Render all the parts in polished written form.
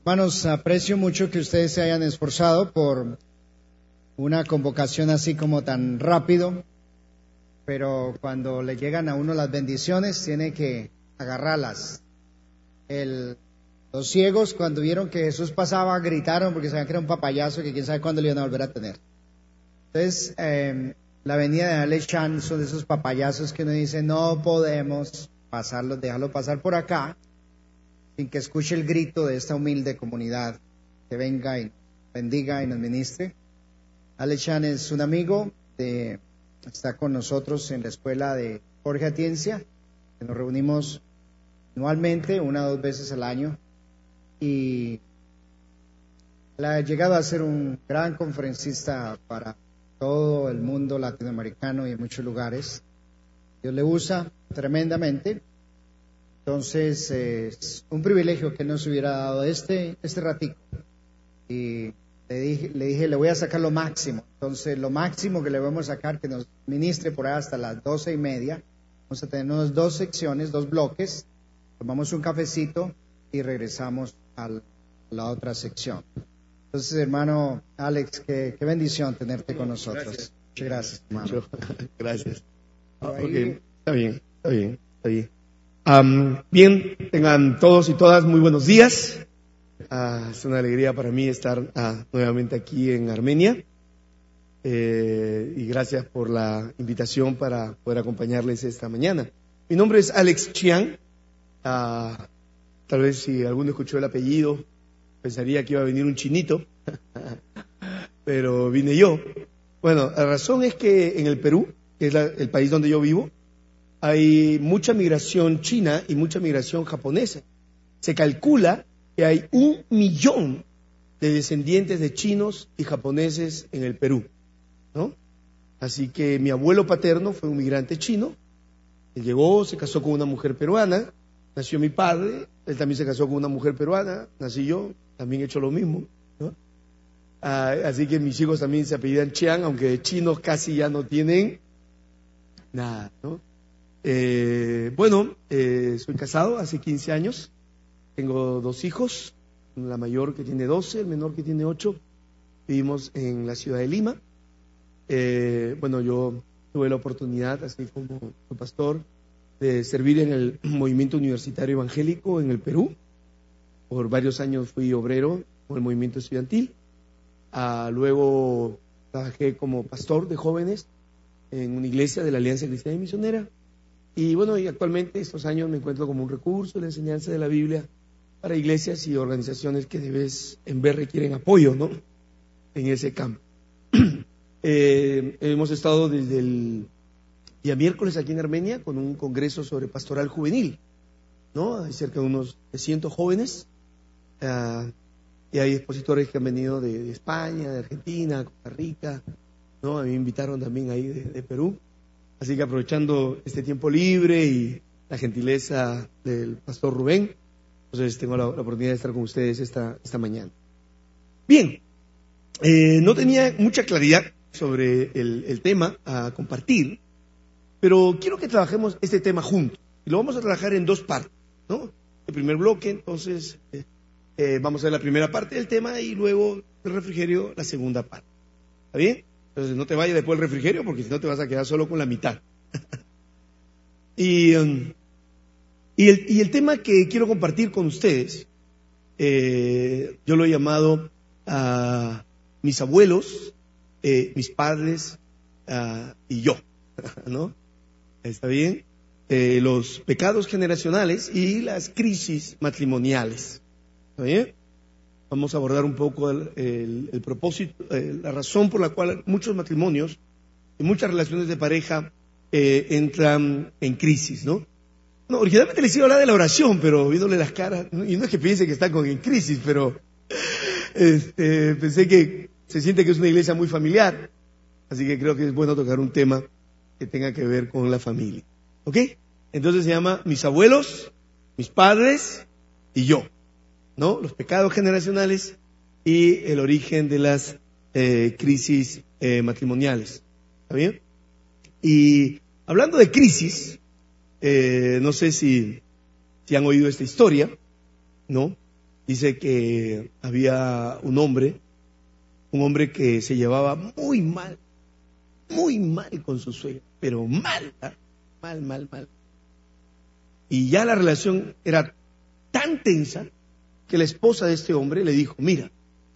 Hermanos, aprecio mucho que ustedes se hayan esforzado por una convocación así como tan rápido, pero cuando le llegan a uno las bendiciones tiene que agarrarlas. Los ciegos, cuando vieron que Jesús pasaba, gritaron porque sabían que era un papayazo que quién sabe cuándo le iban a volver a tener. Entonces, la venida de Ale Chan son de esos papayazos que uno dice, no podemos pasarlo, déjalo pasar por acá, sin que escuche el grito de esta humilde comunidad, que venga y bendiga y nos ministre. Ale Chan es un amigo, está con nosotros en la escuela de Jorge Atienza, que nos reunimos anualmente, 1 o 2 veces al año, y él ha llegado a ser un gran conferencista para todo el mundo latinoamericano y en muchos lugares. Dios le usa tremendamente. Entonces, es un privilegio que nos hubiera dado este ratico. Y le dije, le voy a sacar lo máximo. Entonces, lo máximo que le vamos a sacar, que nos ministre por ahí hasta las 12:30. Vamos a tener 2 secciones, 2 bloques. Tomamos un cafecito y regresamos a la otra sección. Entonces, hermano Alex, qué bendición tenerte con nosotros. Gracias. Muchas gracias, hermano. Gracias. Okay. Está bien. Bien, tengan todos y todas muy buenos días. Es una alegría para mí estar nuevamente aquí en Armenia. Y gracias por la invitación para poder acompañarles esta mañana. Mi nombre es Alex Chiang. Tal vez si alguno escuchó el apellido, pensaría que iba a venir un chinito, pero vine yo. Bueno, la razón es que en el Perú, que es el país donde yo vivo, hay mucha migración china y mucha migración japonesa. Se calcula que hay 1 millón de descendientes de chinos y japoneses en el Perú, ¿no? Así que mi abuelo paterno fue un migrante chino. Él llegó, se casó con una mujer peruana, nació mi padre, él también se casó con una mujer peruana, nací yo, también he hecho lo mismo, ¿no? Así que mis hijos también se apellidan Chiang, aunque de chinos casi ya no tienen nada, ¿no? Soy casado hace 15 años, tengo 2 hijos, la mayor que tiene 12, el menor que tiene 8, vivimos en la ciudad de Lima. Yo tuve la oportunidad, así como pastor, de servir en el movimiento universitario evangélico en el Perú. Por varios años fui obrero con el movimiento estudiantil. Luego trabajé como pastor de jóvenes en una iglesia de la Alianza Cristiana y Misionera. Y actualmente estos años me encuentro como un recurso de la enseñanza de la Biblia para iglesias y organizaciones que de vez en vez requieren apoyo, ¿no?, en ese campo. Hemos estado desde el día miércoles aquí en Armenia con un congreso sobre pastoral juvenil, ¿no? Hay cerca de unos 300 jóvenes y hay expositores que han venido de España, de Argentina, Costa Rica, ¿no? A mí me invitaron también ahí de Perú. Así que aprovechando este tiempo libre y la gentileza del pastor Rubén, entonces tengo la oportunidad de estar con ustedes esta mañana. Bien, no tenía mucha claridad sobre el tema a compartir, pero quiero que trabajemos este tema juntos. Y lo vamos a trabajar en 2 partes, ¿no? El primer bloque, entonces, vamos a ver la primera parte del tema y luego el refrigerio, la segunda parte. ¿Está bien? Entonces no te vayas después del refrigerio porque si no te vas a quedar solo con la mitad. y el tema que quiero compartir con ustedes, yo lo he llamado mis abuelos, mis padres y yo, ¿no? ¿Está bien? Los pecados generacionales y las crisis matrimoniales. ¿Está bien? Vamos a abordar un poco el propósito, la razón por la cual muchos matrimonios y muchas relaciones de pareja entran en crisis, ¿no? No, originalmente les iba a hablar de la oración, pero viéndole las caras, y no es que piense que están en crisis, pero pensé que se siente que es una iglesia muy familiar, así que creo que es bueno tocar un tema que tenga que ver con la familia. ¿Ok? Entonces se llama mis abuelos, mis padres y yo, ¿no? Los pecados generacionales y el origen de las crisis matrimoniales. ¿Está bien? Y hablando de crisis, no sé si han oído esta historia, ¿no? Dice que había un hombre que se llevaba muy mal con su suegra, pero mal. Y ya la relación era tan tensa que la esposa de este hombre le dijo, mira,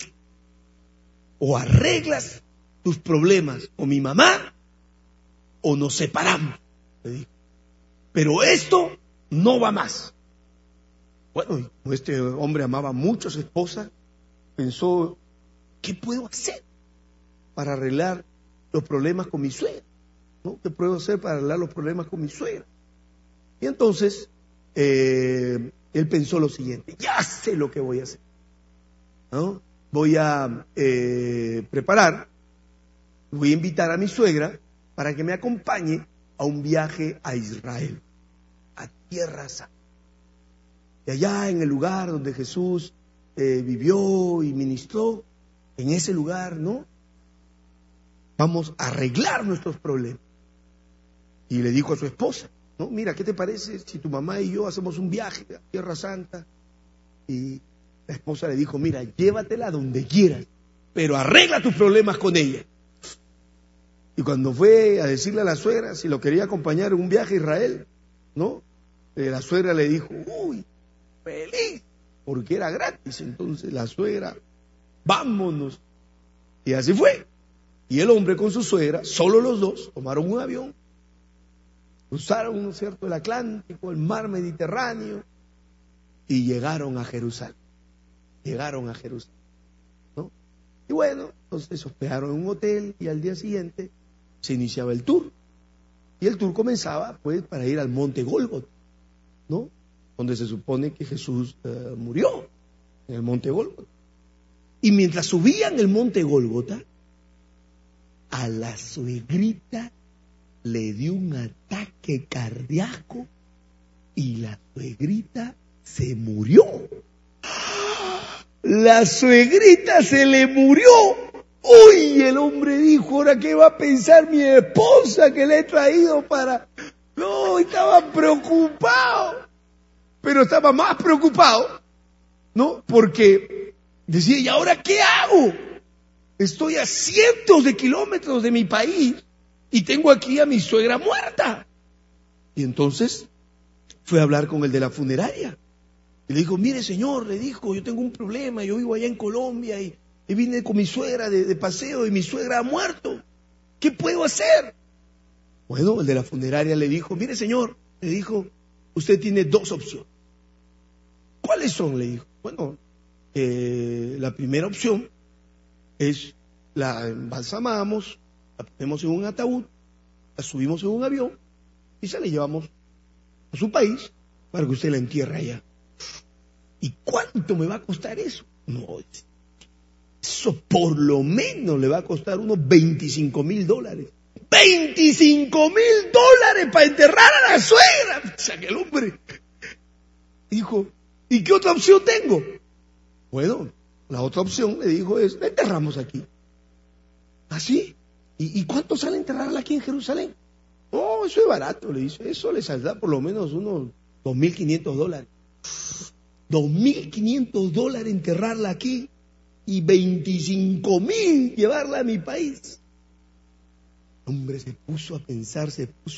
o arreglas tus problemas con mi mamá o nos separamos, le dijo. Pero esto no va más. Bueno, y como este hombre amaba mucho a su esposa, pensó, ¿qué puedo hacer para arreglar los problemas con mi suegra? ¿No? ¿Qué puedo hacer para arreglar los problemas con mi suegra? Y entonces, él pensó lo siguiente, ya sé lo que voy a hacer, ¿no? Voy a voy a invitar a mi suegra para que me acompañe a un viaje a Israel, a Tierra Santa. Y allá en el lugar donde Jesús vivió y ministró, en ese lugar, ¿no? Vamos a arreglar nuestros problemas. Y le dijo a su esposa, ¿no? Mira, ¿qué te parece si tu mamá y yo hacemos un viaje a Tierra Santa? Y la esposa le dijo, mira, llévatela donde quieras, pero arregla tus problemas con ella. Y cuando fue a decirle a la suegra si lo quería acompañar en un viaje a Israel, ¿no? La suegra le dijo, uy, feliz, porque era gratis. Entonces la suegra, vámonos. Y así fue. Y el hombre con su suegra, solo los dos, tomaron un avión, cruzaron, ¿no es cierto?, el Atlántico, el mar Mediterráneo, y llegaron a Jerusalén. ¿No? Y bueno, entonces se hospedaron en un hotel y al día siguiente se iniciaba el tour. Y el tour comenzaba, pues, para ir al monte Gólgota, ¿no? Donde se supone que Jesús murió, en el monte Gólgota. Y mientras subían el monte Gólgota, a la suegrita le dio un ataque cardíaco y la suegrita se murió. La suegrita se le murió. Uy, el hombre dijo, ¿ahora qué va a pensar mi esposa que le he traído para...? No, estaba preocupado. Pero estaba más preocupado, ¿no? Porque decía, ¿y ahora qué hago? Estoy a cientos de kilómetros de mi país y tengo aquí a mi suegra muerta. Y entonces fue a hablar con el de la funeraria. Y le dijo, mire señor, le dijo, yo tengo un problema, yo vivo allá en Colombia y vine con mi suegra de paseo y mi suegra ha muerto. ¿Qué puedo hacer? Bueno, el de la funeraria le dijo, mire señor, le dijo, usted tiene dos opciones. ¿Cuáles son? Le dijo. Bueno, la primera opción es la embalsamamos, la ponemos en un ataúd, la subimos en un avión y se la llevamos a su país para que usted la entierre allá. ¿Y cuánto me va a costar eso? No, eso por lo menos le va a costar unos $25,000. $25,000 para enterrar a la suegra. O sea, que el hombre dijo, ¿y qué otra opción tengo? Bueno, la otra opción, le dijo, es, la enterramos aquí. ¿Así? ¿Y cuánto sale enterrarla aquí en Jerusalén? Oh, eso es barato, le dice. Eso le saldrá por lo menos unos $2,500. $2,500 enterrarla aquí y $25,000 llevarla a mi país. El hombre se puso a pensar,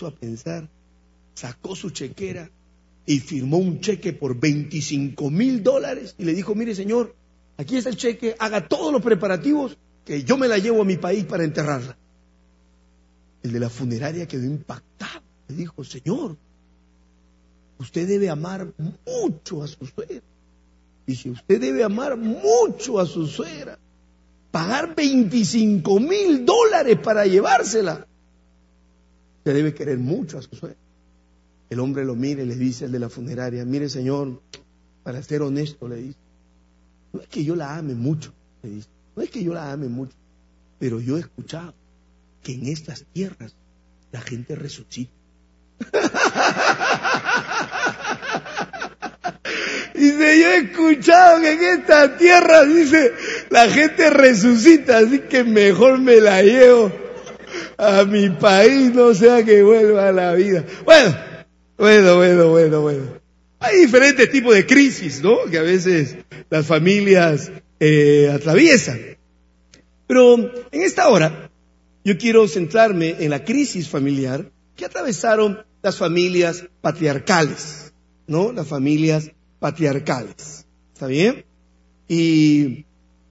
sacó su chequera y firmó un cheque por $25,000 y le dijo, mire señor, aquí está el cheque, haga todos los preparativos que yo me la llevo a mi país para enterrarla. El de la funeraria quedó impactado, le dijo, señor, usted debe amar mucho a su suegra. Dice, usted debe amar mucho a su suegra. Pagar $25,000 para llevársela. Usted debe querer mucho a su suegra. El hombre lo mira y le dice al de la funeraria, mire señor, para ser honesto, le dice, no es que yo la ame mucho, le dice, no es que yo la ame mucho, pero yo he escuchado que en estas tierras la gente resucita. Dice, yo he escuchado que en esta tierra, dice, la gente resucita, así que mejor me la llevo a mi país, no sea que vuelva a la vida. Bueno. Hay diferentes tipos de crisis, ¿no?, que a veces las familias atraviesan. Pero en esta hora yo quiero centrarme en la crisis familiar que atravesaron las familias patriarcales, ¿no? Las familias patriarcales. ¿Está bien? Y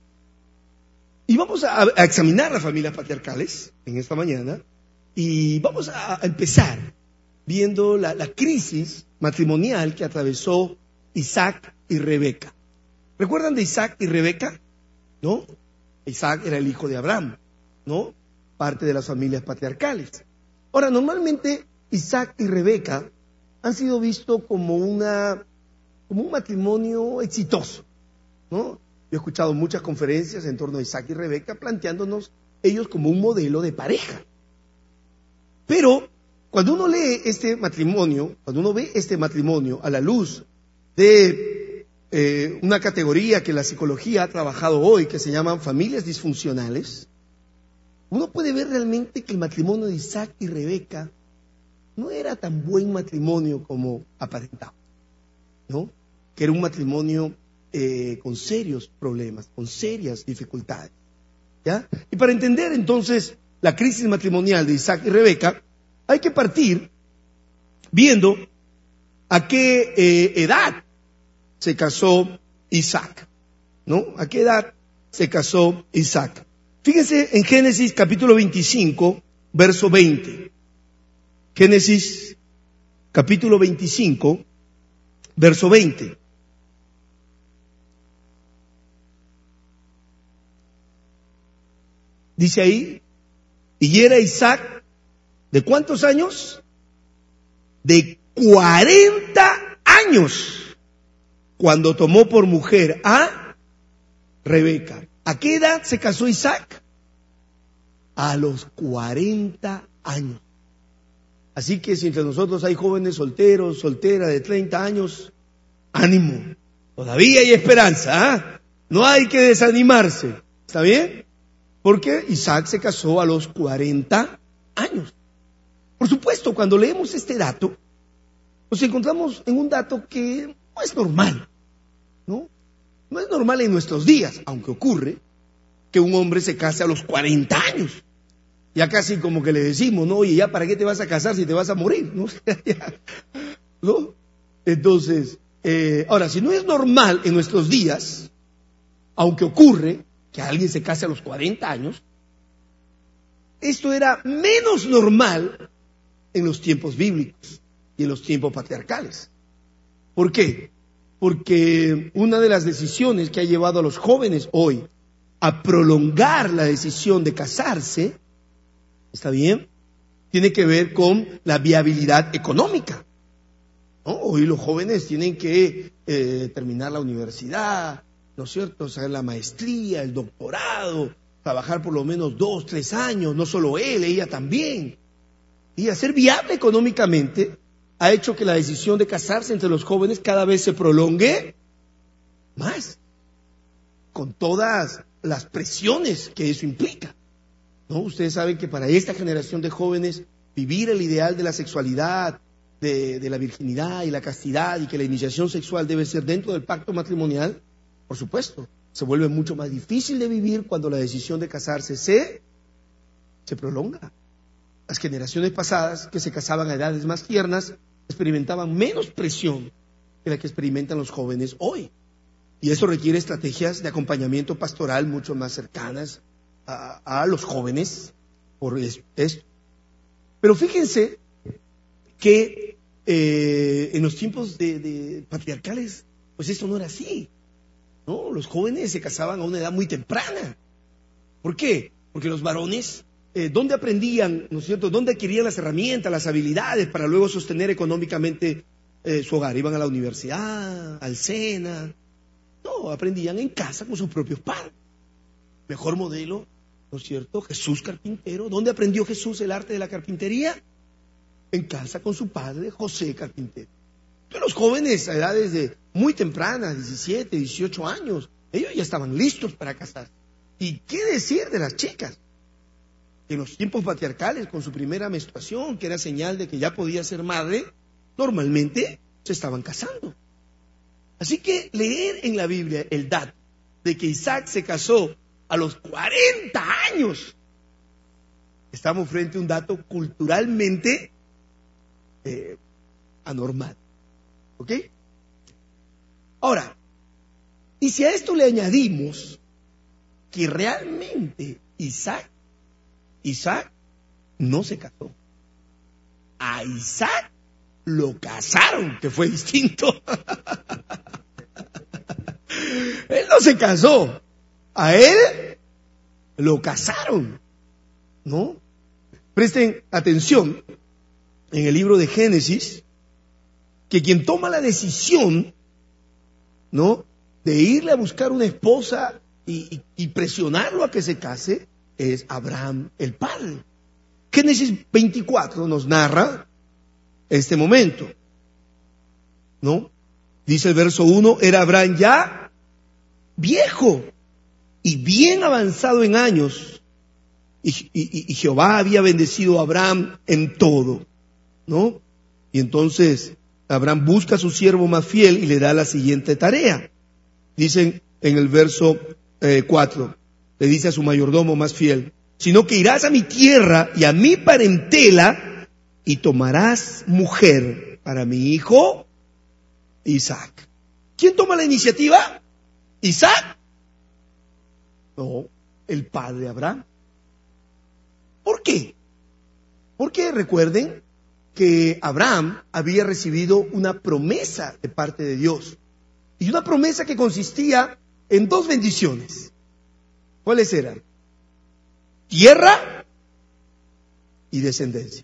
vamos a examinar las familias patriarcales en esta mañana y vamos a empezar viendo la crisis matrimonial que atravesó Isaac y Rebeca. ¿Recuerdan de Isaac y Rebeca? ¿No? Isaac era el hijo de Abraham, ¿no? Parte de las familias patriarcales. Ahora, normalmente Isaac y Rebeca han sido vistos como un matrimonio exitoso, ¿no? Yo he escuchado muchas conferencias en torno a Isaac y Rebeca planteándonos ellos como un modelo de pareja. Pero cuando uno lee este matrimonio, cuando uno ve este matrimonio a la luz de una categoría que la psicología ha trabajado hoy, que se llaman familias disfuncionales, uno puede ver realmente que el matrimonio de Isaac y Rebeca no era tan buen matrimonio como aparentaba, ¿no? Que era un matrimonio con serios problemas, con serias dificultades, ¿ya? Y para entender entonces la crisis matrimonial de Isaac y Rebeca, hay que partir viendo a qué edad se casó Isaac, ¿no? ¿A qué edad se casó Isaac? Fíjense en Génesis capítulo 25, verso 20. Génesis capítulo 25, verso 20. Dice ahí, y era Isaac, ¿de cuántos años? De 40 años, cuando tomó por mujer a Rebeca. ¿A qué edad se casó Isaac? A los 40 años. Así que si entre nosotros hay jóvenes solteros, solteras de 30 años, ánimo, todavía hay esperanza, ¿eh? No hay que desanimarse, ¿está bien? Porque Isaac se casó a los 40 años. Por supuesto, cuando leemos este dato, nos encontramos en un dato que no es normal, ¿no? No es normal en nuestros días, aunque ocurre que un hombre se case a los 40 años. Ya casi como que le decimos, ¿no? Oye, ¿ya para qué te vas a casar si te vas a morir? ¿No? ¿No? Entonces, ahora, si no es normal en nuestros días, aunque ocurre que alguien se case a los 40 años, esto era menos normal en los tiempos bíblicos y en los tiempos patriarcales. ¿Por qué? Porque una de las decisiones que ha llevado a los jóvenes hoy a prolongar la decisión de casarse, ¿está bien?, tiene que ver con la viabilidad económica, ¿no? Hoy los jóvenes tienen que terminar la universidad, ¿no es cierto?, hacer la maestría, el doctorado, trabajar por lo menos 2, 3 años, no solo él, ella también. Y hacer viable económicamente ha hecho que la decisión de casarse entre los jóvenes cada vez se prolongue más, con todas las presiones que eso implica, ¿no? Ustedes saben que para esta generación de jóvenes vivir el ideal de la sexualidad, de la virginidad y la castidad, y que la iniciación sexual debe ser dentro del pacto matrimonial, por supuesto, se vuelve mucho más difícil de vivir cuando la decisión de casarse se prolonga. Las generaciones pasadas que se casaban a edades más tiernas experimentaban menos presión que la que experimentan los jóvenes hoy. Y eso requiere estrategias de acompañamiento pastoral mucho más cercanas a los jóvenes por esto. Pero fíjense que en los tiempos de patriarcales, pues esto no era así, ¿no? Los jóvenes se casaban a una edad muy temprana. ¿Por qué? Porque los varones, ¿dónde aprendían, no es cierto? ¿Dónde adquirían las herramientas, las habilidades para luego sostener económicamente su hogar? Iban a la universidad, al SENA. No, aprendían en casa con sus propios padres. Mejor modelo, ¿no es cierto? Jesús carpintero. ¿Dónde aprendió Jesús el arte de la carpintería? En casa con su padre, José carpintero. Entonces los jóvenes a edades de muy tempranas, 17, 18 años, ellos ya estaban listos para casarse. ¿Y qué decir de las chicas? En los tiempos patriarcales, con su primera menstruación, que era señal de que ya podía ser madre, normalmente se estaban casando. Así que leer en la Biblia el dato de que Isaac se casó a los 40 años, estamos frente a un dato culturalmente anormal. ¿Ok? Ahora, y si a esto le añadimos que realmente Isaac no se casó. A Isaac lo casaron, que fue distinto. Él no se casó. A él lo casaron. ¿No? Presten atención en el libro de Génesis, que quien toma la decisión, ¿no?, de irle a buscar una esposa y presionarlo a que se case, es Abraham, el padre. Génesis 24 nos narra este momento, ¿no? Dice el verso 1, era Abraham ya viejo y bien avanzado en años, y Jehová había bendecido a Abraham en todo, ¿no? Y entonces Abraham busca a su siervo más fiel y le da la siguiente tarea. Dicen en el verso 4, le dice a su mayordomo más fiel, sino que irás a mi tierra y a mi parentela y tomarás mujer para mi hijo Isaac. ¿Quién toma la iniciativa? ¿Isaac? No, el padre Abraham. ¿Por qué? Porque recuerden que Abraham había recibido una promesa de parte de Dios. Y una promesa que consistía en dos bendiciones. ¿Cuáles eran? Tierra y descendencia.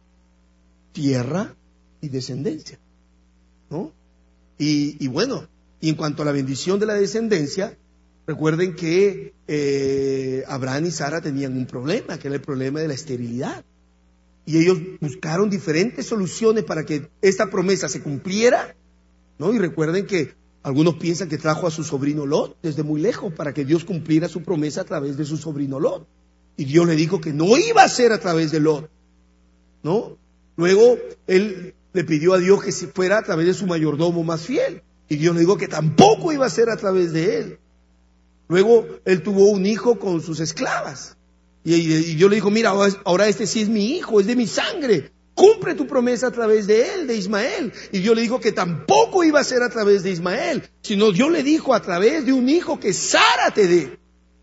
Tierra y descendencia, ¿no? Y bueno, y en cuanto a la bendición de la descendencia, recuerden que Abraham y Sara tenían un problema, que era el problema de la esterilidad. Y ellos buscaron diferentes soluciones para que esta promesa se cumpliera, ¿no? Y recuerden que algunos piensan que trajo a su sobrino Lot desde muy lejos para que Dios cumpliera su promesa a través de su sobrino Lot. Y Dios le dijo que no iba a ser a través de Lot, ¿no? Luego él le pidió a Dios que si fuera a través de su mayordomo más fiel. Y Dios le dijo que tampoco iba a ser a través de él. Luego él tuvo un hijo con sus esclavas. Y Dios le dijo, mira, ahora este sí es mi hijo, es de mi sangre. Cumple tu promesa a través de él, de Ismael. Y Dios le dijo que tampoco iba a ser a través de Ismael, sino Dios le dijo a través de un hijo que Sara te dé.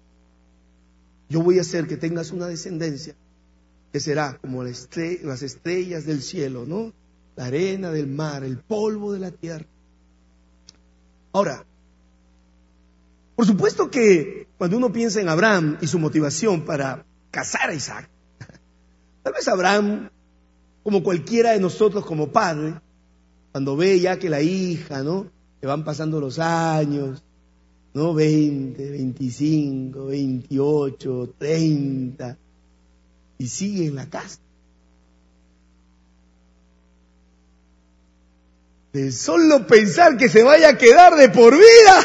Yo voy a hacer que tengas una descendencia que será como las estrellas del cielo, ¿no? La arena del mar, el polvo de la tierra. Ahora, por supuesto que cuando uno piensa en Abraham y su motivación para casar a Isaac, tal vez Abraham, como cualquiera de nosotros como padre, cuando ve ya que la hija, ¿no?, que van pasando los años, ¿no?, 20, 25, 28, 30, y sigue en la casa. De solo pensar que se vaya a quedar de por vida.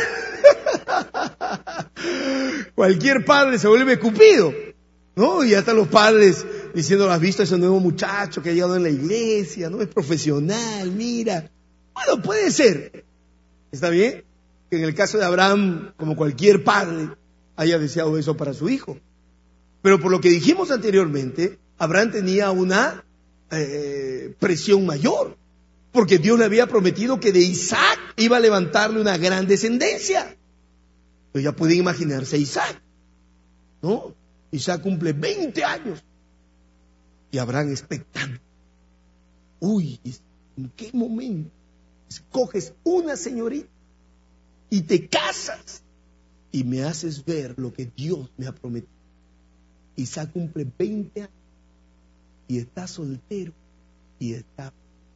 Cualquier padre se vuelve Cupido, ¿no? Y ya están los padres diciendo, ¿has visto a ese nuevo muchacho que ha llegado en la iglesia? ¿No? Es profesional, mira. Bueno, puede ser. ¿Está bien? Que en el caso de Abraham, como cualquier padre, haya deseado eso para su hijo. Pero por lo que dijimos anteriormente, Abraham tenía una presión mayor. Porque Dios le había prometido que de Isaac iba a levantarle una gran descendencia. Pero ya pueden imaginarse a Isaac, ¿no? Isaac cumple 20 años. Y Abraham expectante. Uy, ¿en qué momento escoges una señorita y te casas y me haces ver lo que Dios me ha prometido? Isaac cumple 20 años y está soltero y está...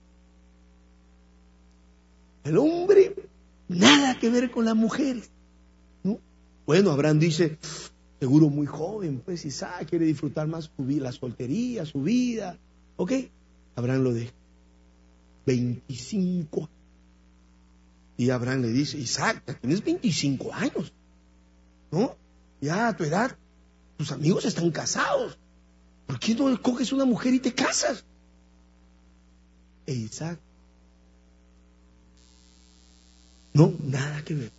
El hombre, nada que ver con las mujeres, ¿no? Bueno, Abraham dice, seguro muy joven, pues Isaac quiere disfrutar más su vida, la soltería, su vida. ¿Ok? Abraham lo deja. 25. Y Abraham le dice, Isaac, ya tienes 25 años, ¿no? Ya a tu edad, tus amigos están casados. ¿Por qué no escoges una mujer y te casas? E Isaac No, nada que ver.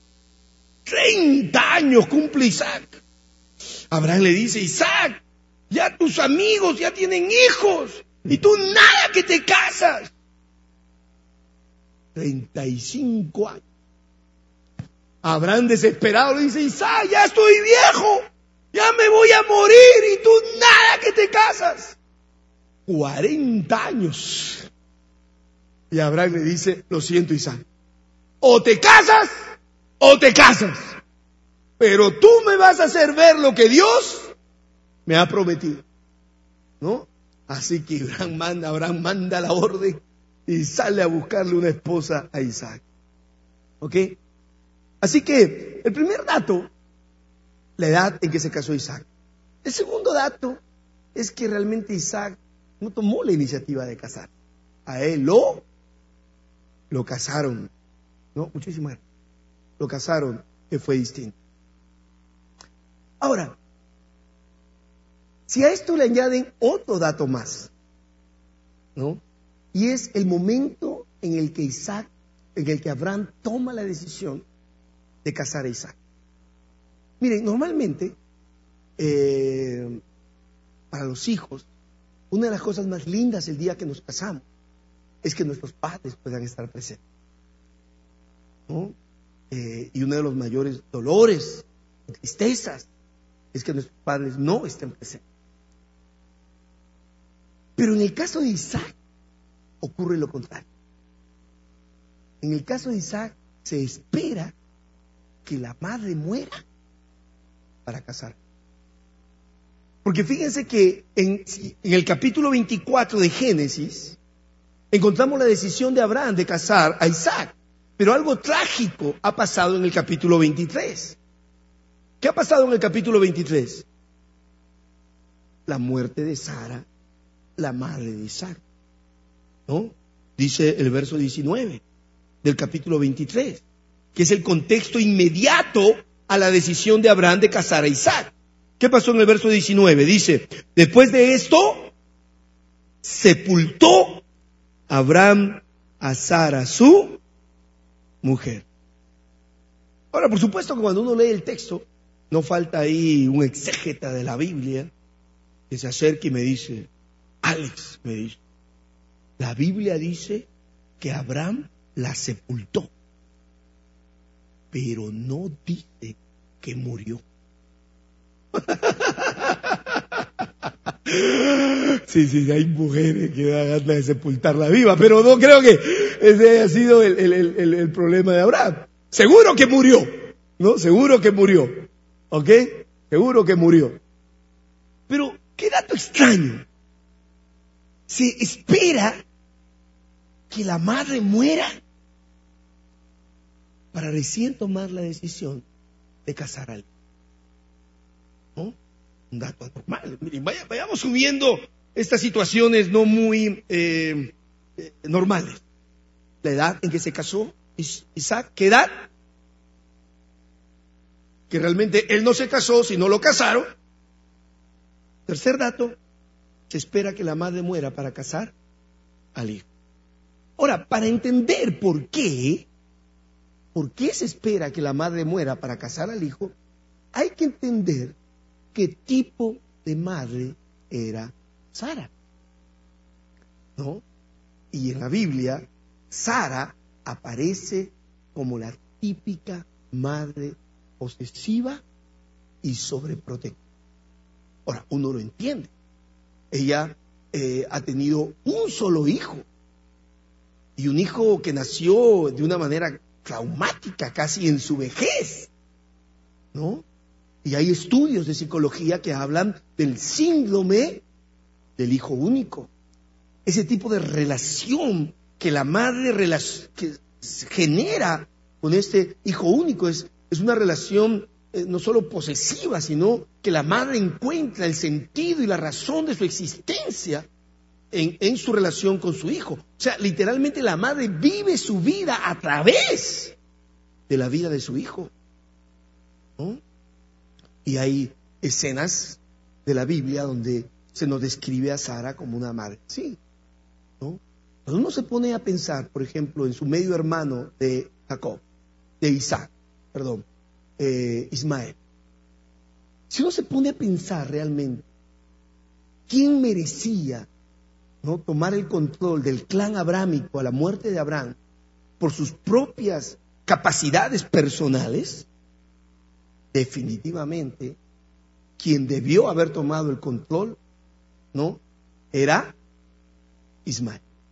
30 años cumple Isaac. Abraham le dice: Isaac, ya tus amigos ya tienen hijos y tú nada que te casas. 35 años. Abraham desesperado le dice: Isaac, ya estoy viejo, ya me voy a morir y tú nada que te casas. 40 años. Y Abraham le dice: lo siento, Isaac, o te casas o te casas, pero tú me vas a hacer ver lo que Dios me ha prometido, ¿no? Así que Abraham manda la orden y sale a buscarle una esposa a Isaac. ¿Ok? Así que el primer dato, la edad en que se casó Isaac. El segundo dato es que realmente Isaac no tomó la iniciativa de casar. A él lo casaron. No, muchísimas gracias. Lo casaron, que fue distinto. Ahora, si a esto le añaden otro dato más, ¿no? Y es el momento en el que Abraham toma la decisión de casar a Isaac. Miren, normalmente, para los hijos, una de las cosas más lindas el día que nos casamos es que nuestros padres puedan estar presentes, ¿no? Y uno de los mayores dolores y tristezas es que nuestros padres no estén presentes. Pero en el caso de Isaac ocurre lo contrario. En el caso de Isaac se espera que la madre muera para casar. Porque fíjense que en el capítulo 24 de Génesis encontramos la decisión de Abraham de casar a Isaac. Pero algo trágico ha pasado en el capítulo 23. ¿Qué ha pasado en el capítulo 23? La muerte de Sara, la madre de Isaac, ¿no? Dice el verso 19 del capítulo 23, que es el contexto inmediato a la decisión de Abraham de casar a Isaac. ¿Qué pasó en el verso 19? Dice: después de esto, sepultó Abraham a Sara, su mujer. Ahora, por supuesto que cuando uno lee el texto, no falta ahí un exégeta de la Biblia que se acerca y me dice: Alex, me dice, la Biblia dice que Abraham la sepultó, pero no dice que murió. Sí, hay mujeres que dan ganas de sepultarla viva, pero no creo que ese haya sido el problema de Abraham. Seguro que murió, ¿no? Seguro que murió, ¿ok? Seguro que murió. Pero, qué dato extraño. Se espera que la madre muera para recién tomar la decisión de casar al hijo, ¿no? Un dato anormal. Miren, vayamos subiendo estas situaciones no muy normales. La edad en que se casó Isaac, ¿qué edad? Que realmente él no se casó, sino lo casaron. Tercer dato, se espera que la madre muera para casar al hijo. Ahora, para entender por qué se espera que la madre muera para casar al hijo, hay que entender qué tipo de madre era Sara, ¿no? Y en la Biblia, Sara aparece como la típica madre posesiva y sobreprotectora. Ahora, uno lo entiende. Ella ha tenido un solo hijo, y un hijo que nació de una manera traumática, casi en su vejez, ¿no? Y hay estudios de psicología que hablan del síndrome del hijo único. Ese tipo de relación que la madre que genera con este hijo único es una relación no solo posesiva, sino que la madre encuentra el sentido y la razón de su existencia en su relación con su hijo. O sea, literalmente la madre vive su vida a través de la vida de su hijo, ¿no? Y hay escenas de la Biblia donde se nos describe a Sara como una madre, sí, ¿no? Cuando uno se pone a pensar, por ejemplo, en su medio hermano de Jacob, Ismael. Si uno se pone a pensar realmente, ¿quién merecía, ¿no?, tomar el control del clan abrámico a la muerte de Abraham por sus propias capacidades personales? Definitivamente, quien debió haber tomado el control, ¿no?, era Ismael.